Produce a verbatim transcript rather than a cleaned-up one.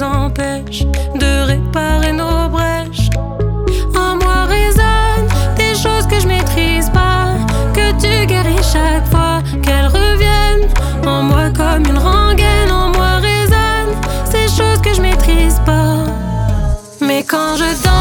nous empêche de réparer nos brèches. En moi résonnent des choses que je maîtrise pas, que tu guéris chaque fois qu'elles reviennent. En moi comme une rengaine, en moi résonnent ces choses que je maîtrise pas. Mais quand je danse,